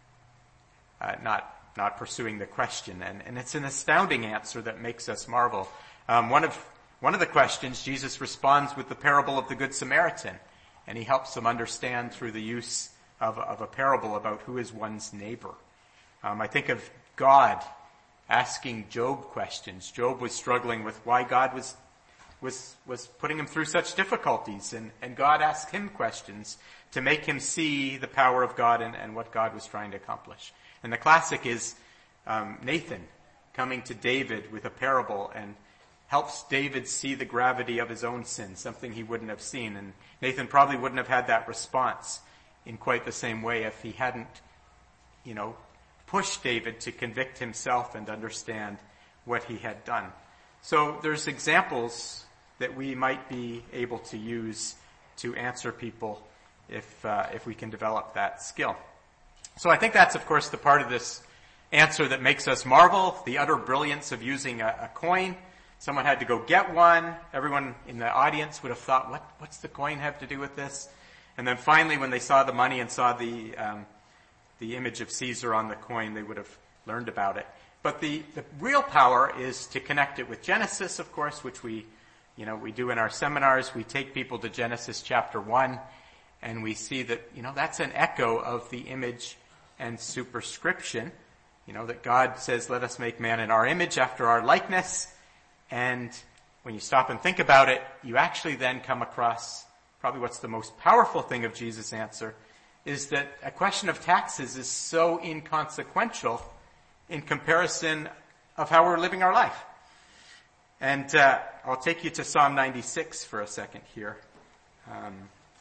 uh, not not pursuing the question. And, and it's an astounding answer that makes us marvel. Um, one of one of the questions, Jesus responds with the parable of the Good Samaritan, and he helps them understand through the use of, of a parable about who is one's neighbor. Um, I think of God asking Job questions. Job was struggling with why God was was was putting him through such difficulties, and, and God asked him questions to make him see the power of God and, and what God was trying to accomplish. And the classic is um, Nathan coming to David with a parable and helps David see the gravity of his own sin, something he wouldn't have seen. And Nathan probably wouldn't have had that response in quite the same way if he hadn't, you know, pushed David to convict himself and understand what he had done. So there's examples that we might be able to use to answer people if uh, if we can develop that skill. So I think that's, of course, the part of this answer that makes us marvel, the utter brilliance of using a, a coin. Someone had to go get one. Everyone in the audience would have thought, what, what's the coin have to do with this? And then finally, when they saw the money and saw the um, the image of Caesar on the coin, they would have learned about it. But the, the real power is to connect it with Genesis, of course, which we, you know, we do in our seminars. We take people to Genesis chapter one, and we see that, you know, that's an echo of the image and superscription, you know, that God says, let us make man in our image after our likeness. And when you stop and think about it, you actually then come across probably what's the most powerful thing of Jesus' answer, is that a question of taxes is so inconsequential in comparison of how we're living our life. And uh, I'll take you to Psalm ninety-six for a second here. Um,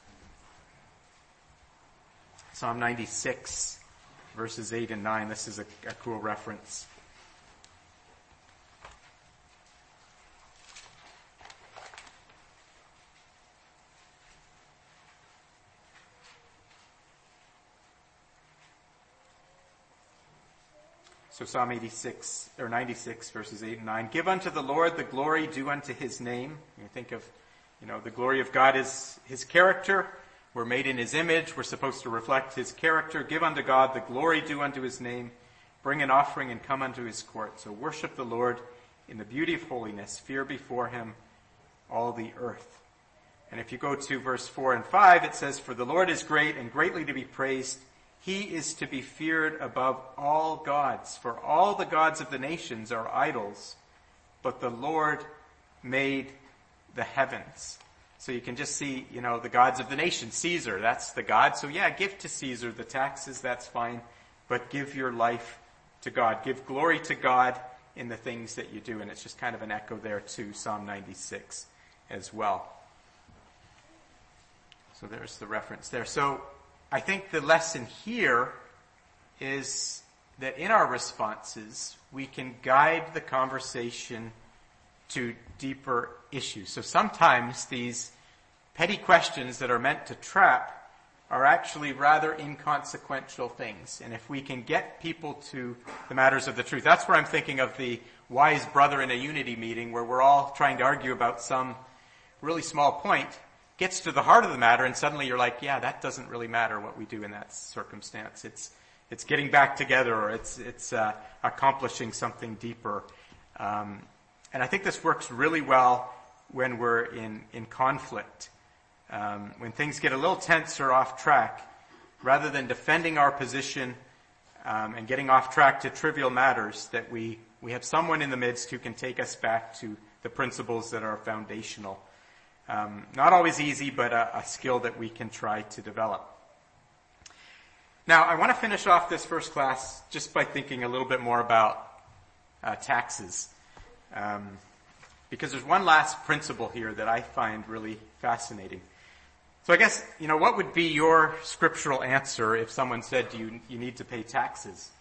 Psalm ninety-six. Verses eight and nine, this is a, a cool reference. So Psalm eighty-six, or ninety-six, verses eight and nine. Give unto the Lord the glory due unto his name. You think of, you know, the glory of God is his character. We're made in his image. We're supposed to reflect his character. Give unto God the glory due unto his name. Bring an offering and come unto his court. So worship the Lord in the beauty of holiness. Fear before him all the earth. And if you go to verse four and five, it says, For the Lord is great and greatly to be praised. He is to be feared above all gods. For all the gods of the nations are idols, but the Lord made the heavens. So you can just see, you know, the gods of the nation. Caesar, that's the God. So yeah, give to Caesar the taxes, that's fine. But give your life to God. Give glory to God in the things that you do. And it's just kind of an echo there to Psalm ninety-six as well. So there's the reference there. So I think the lesson here is that in our responses, we can guide the conversation to deeper issues. So sometimes these petty questions that are meant to trap are actually rather inconsequential things. And if we can get people to the matters of the truth, that's where I'm thinking of the wise brother in a unity meeting where we're all trying to argue about some really small point, gets to the heart of the matter, and suddenly you're like, yeah, that doesn't really matter what we do in that circumstance. It's it's getting back together, or it's it's uh, accomplishing something deeper. Um, and I think this works really well when we're in, in conflict. Um, when things get a little tense or off track, rather than defending our position um, and getting off track to trivial matters, that we, we have someone in the midst who can take us back to the principles that are foundational. Um, not always easy, but a, a skill that we can try to develop. Now, I want to finish off this first class just by thinking a little bit more about uh, taxes. Um, because there's one last principle here that I find really fascinating. So I guess, you know, what would be your scriptural answer if someone said, do you, you need to pay taxes?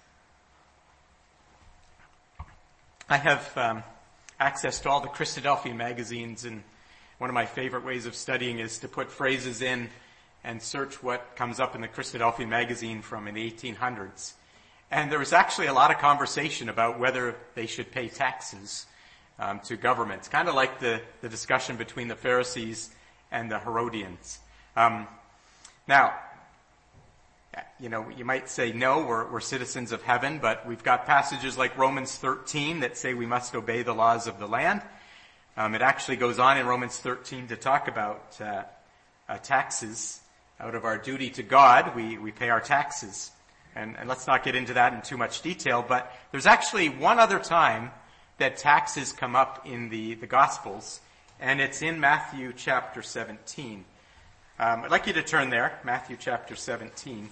I have um, access to all the Christadelphian magazines, and one of my favorite ways of studying is to put phrases in and search what comes up in the Christadelphian magazine from in the eighteen hundreds. And there was actually a lot of conversation about whether they should pay taxes um, to governments, kind of like the, the discussion between the Pharisees and the Herodians. Um, now, you know, you might say, no, we're, we're citizens of heaven, but we've got passages like Romans thirteen that say we must obey the laws of the land. Um, it actually goes on in Romans thirteen to talk about uh, uh, taxes. Out of our duty to God, we, we pay our taxes. And, and let's not get into that in too much detail, but there's actually one other time that taxes come up in the, the Gospels, and it's in Matthew chapter seventeen. Um, I'd like you to turn there, Matthew chapter seventeen.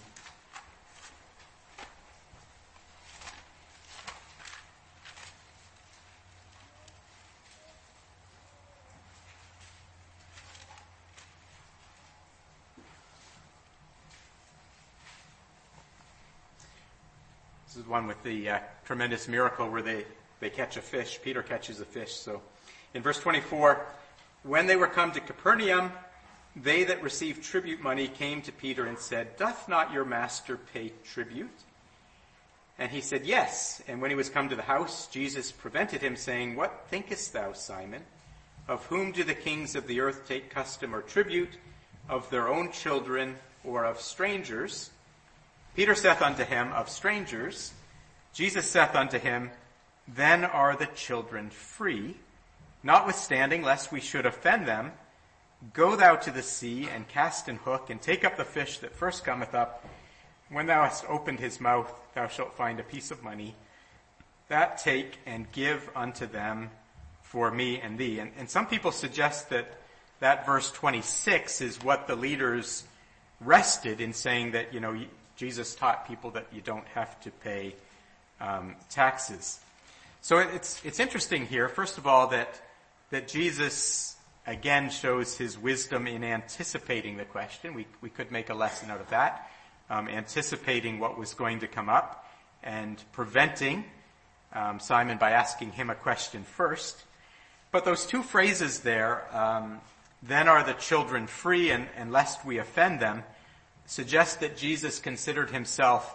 This is one with the uh, tremendous miracle where they, they catch a fish. Peter catches a fish. So in verse twenty-four, when they were come to Capernaum, they that received tribute money came to Peter and said, Doth not your master pay tribute? And he said, Yes. And when he was come to the house, Jesus prevented him, saying, What thinkest thou, Simon? Of whom do the kings of the earth take custom or tribute? Of their own children or of strangers? Peter saith unto him, Of strangers. Jesus saith unto him, Then are the children free. Notwithstanding, lest we should offend them, go thou to the sea, and cast an hook, and take up the fish that first cometh up. When thou hast opened his mouth, thou shalt find a piece of money. That take and give unto them for me and thee. And, and some people suggest that that verse twenty-six is what the leaders rested in, saying that, you know, Jesus taught people that you don't have to pay um, taxes. So it's it's interesting here, first of all, that that Jesus again shows his wisdom in anticipating the question. We we could make a lesson out of that, um, anticipating what was going to come up and preventing um, Simon by asking him a question first. But those two phrases there, um, then are the children free, and, and lest we offend them, suggest that Jesus considered himself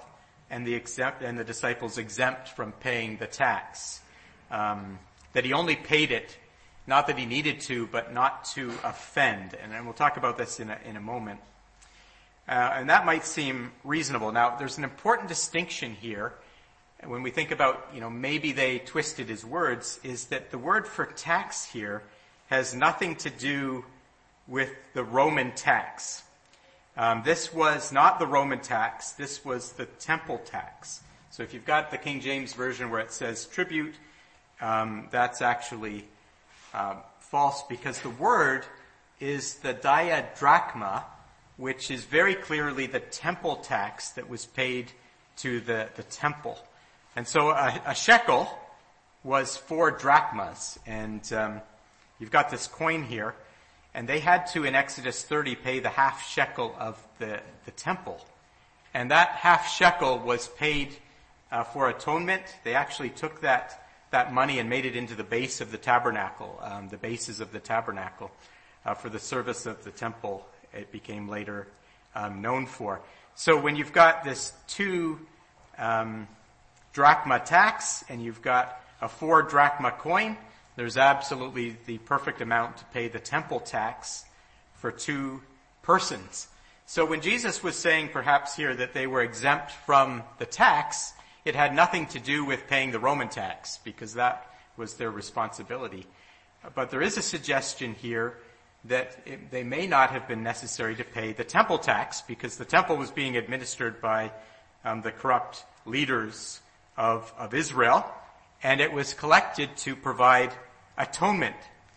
and the exempt, and the disciples exempt from paying the tax. Um, that he only paid it, not that he needed to, but not to offend. And then we'll talk about this in a, in a moment. Uh, and that might seem reasonable. Now, there's an important distinction here. When we think about, you know, maybe they twisted his words, is that the word for tax here has nothing to do with the Roman tax. Um, this was not the Roman tax. This was the temple tax. So if you've got the King James Version where it says tribute, um, that's actually uh, false, because the word is the diadrachma, which is very clearly the temple tax that was paid to the, the temple. And so a, a shekel was four drachmas, and um, you've got this coin here, and they had to, in Exodus thirty, pay the half shekel of the, the temple. And that half shekel was paid uh, for atonement. They actually took that, that money and made it into the base of the tabernacle, um, the bases of the tabernacle, uh, for the service of the temple. It became later um, known for. So when you've got this two um, drachma tax and you've got a four drachma coin, there's absolutely the perfect amount to pay the temple tax for two persons. So when Jesus was saying perhaps here that they were exempt from the tax, it had nothing to do with paying the Roman tax, because that was their responsibility. But there is a suggestion here that it, they may not have been necessary to pay the temple tax, because the temple was being administered by um, the corrupt leaders of, of Israel, and it was collected to provide atonement.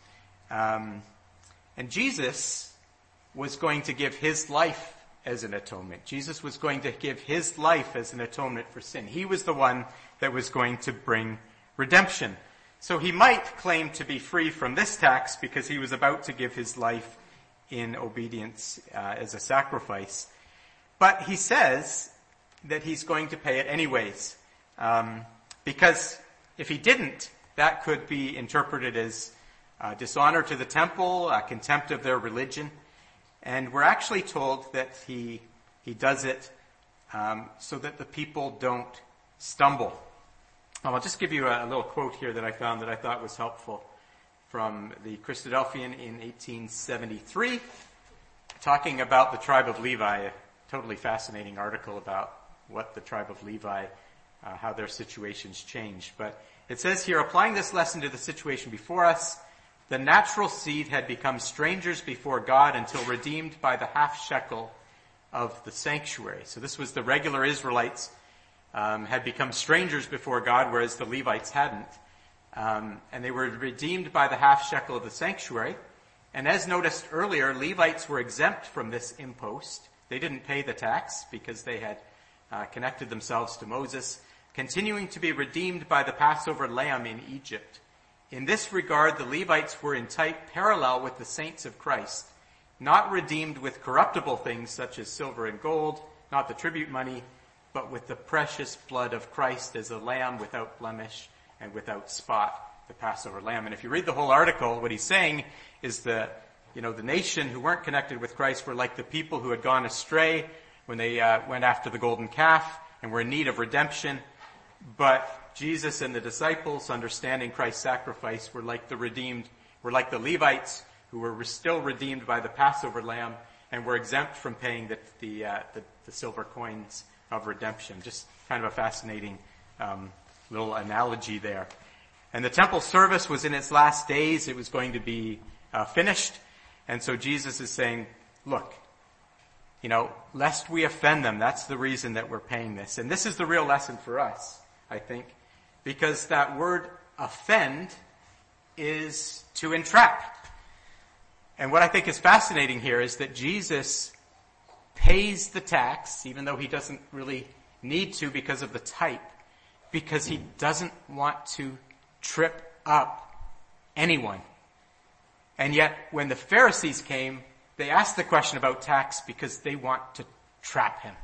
Um, and Jesus was going to give his life as an atonement. Jesus was going to give his life as an atonement for sin. He was the one that was going to bring redemption. So he might claim to be free from this tax because he was about to give his life in obedience uh, as a sacrifice. But he says that he's going to pay it anyways. Um, because if he didn't, that could be interpreted as uh, dishonor to the temple, uh, contempt of their religion. And we're actually told that he he does it um, so that the people don't stumble. I'll just give you a, a little quote here that I found that I thought was helpful from the Christadelphian in eighteen seventy-three, talking about the tribe of Levi, a totally fascinating article about what the tribe of Levi, uh, how their situations changed. But it says here, applying this lesson to the situation before us, the natural seed had become strangers before God until redeemed by the half shekel of the sanctuary. So this was the regular Israelites um, had become strangers before God, whereas the Levites hadn't. Um, and they were redeemed by the half shekel of the sanctuary. And as noticed earlier, Levites were exempt from this impost. They didn't pay the tax because they had uh, connected themselves to Moses, continuing to be redeemed by the Passover lamb in Egypt. In this regard, the Levites were in type parallel with the saints of Christ, not redeemed with corruptible things such as silver and gold, not the tribute money, but with the precious blood of Christ as a lamb without blemish and without spot, the Passover lamb. And if you read the whole article, what he's saying is that, you know, the nation who weren't connected with Christ were like the people who had gone astray when they uh, went after the golden calf and were in need of redemption. But Jesus and the disciples, understanding Christ's sacrifice, were like the redeemed, were like the Levites who were still redeemed by the Passover lamb and were exempt from paying the the, uh, the, the silver coins of redemption. Just kind of a fascinating um, little analogy there. And the temple service was in its last days. It was going to be uh, finished. And so Jesus is saying, look, you know, lest we offend them, that's the reason that we're paying this. And this is the real lesson for us, I think, because that word offend is to entrap. And what I think is fascinating here is that Jesus pays the tax, even though he doesn't really need to because of the type, because he doesn't want to trip up anyone. And yet, when the Pharisees came, they asked the question about tax because they want to trap him.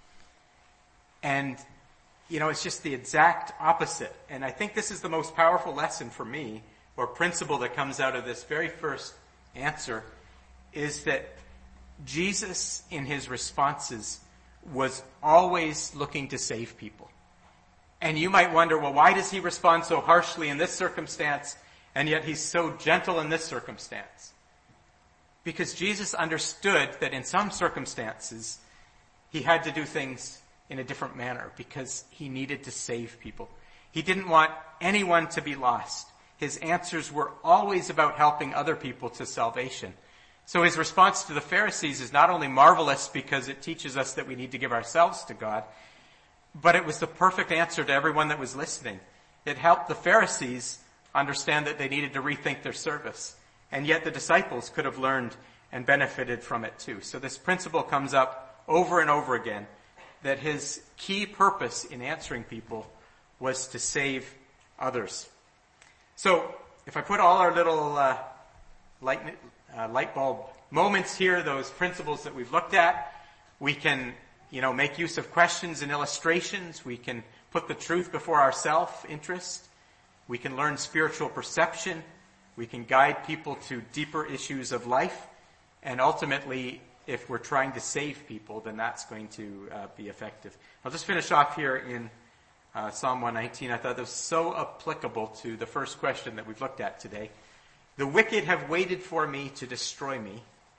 And, you know, it's just the exact opposite. And I think this is the most powerful lesson for me, or principle that comes out of this very first answer, is that Jesus, in his responses, was always looking to save people. And you might wonder, well, why does he respond so harshly in this circumstance, and yet he's so gentle in this circumstance? Because Jesus understood that in some circumstances, he had to do things in a different manner because he needed to save people. He didn't want anyone to be lost. His answers were always about helping other people to salvation. So his response to the Pharisees is not only marvelous because it teaches us that we need to give ourselves to God, but it was the perfect answer to everyone that was listening. It helped the Pharisees understand that they needed to rethink their service. And yet the disciples could have learned and benefited from it too. So this principle comes up over and over again, that his key purpose in answering people was to save others. So if I put all our little uh, light, uh, light bulb moments here, those principles that we've looked at, we can, you know, make use of questions and illustrations. We can put the truth before our self-interest. We can learn spiritual perception. We can guide people to deeper issues of life. And ultimately, if we're trying to save people, then that's going to uh, be effective. I'll just finish off here in uh, Psalm one nineteen. I thought that was so applicable to the first question that we've looked at today. The wicked have waited for me to destroy me,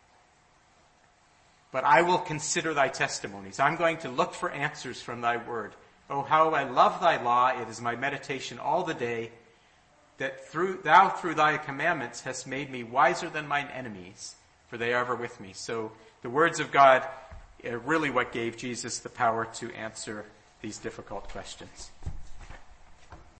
but I will consider thy testimonies. I'm going to look for answers from thy word. Oh, how I love thy law. It is my meditation all the day, that through thou through thy commandments hast made me wiser than mine enemies, for they are ever with me. So the words of God are really what gave Jesus the power to answer these difficult questions.